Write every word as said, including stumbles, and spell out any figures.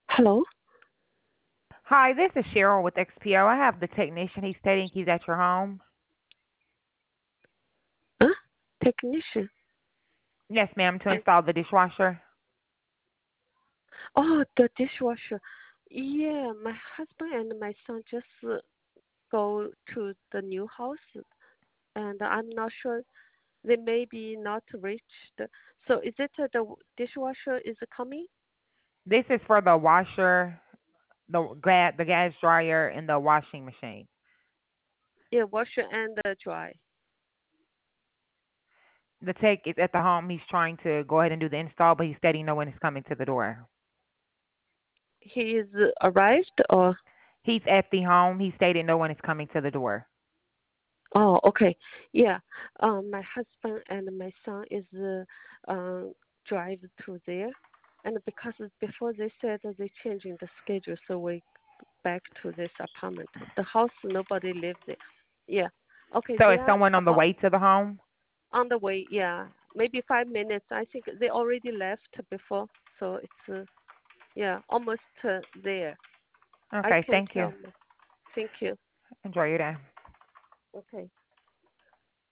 Hello? Hi, this is Cheryl with X P O. I have the technician. He's stating he's at your home. Huh? Technician? Yes, ma'am, to And install the dishwasher. oh, the dishwasher. Yeah, my husband and my son just uh, go to the new house, and I'm not sure they may be not reached. So is it uh, the dishwasher is coming? This is for the washer, the gas, the gas dryer, and the washing machine. Yeah, washer and uh, dry. The tech is at the home. He's trying to go ahead and do the install, but he's stating no one is coming to the door. He is uh, arrived or? He's at the home. He stated no one is coming to the door. Oh, okay. Yeah. Um, my husband and my son is uh, uh, drive to there, and because before they said that they changing the schedule, so we back to this apartment. The house nobody lives there. Yeah. Okay. So They is are someone on the about way to the home? on the way. Yeah. Maybe five minutes. I think they already left before, so it's uh, yeah almost uh, there. I Okay, can thank you. tell. Thank you. Enjoy your day. Okay.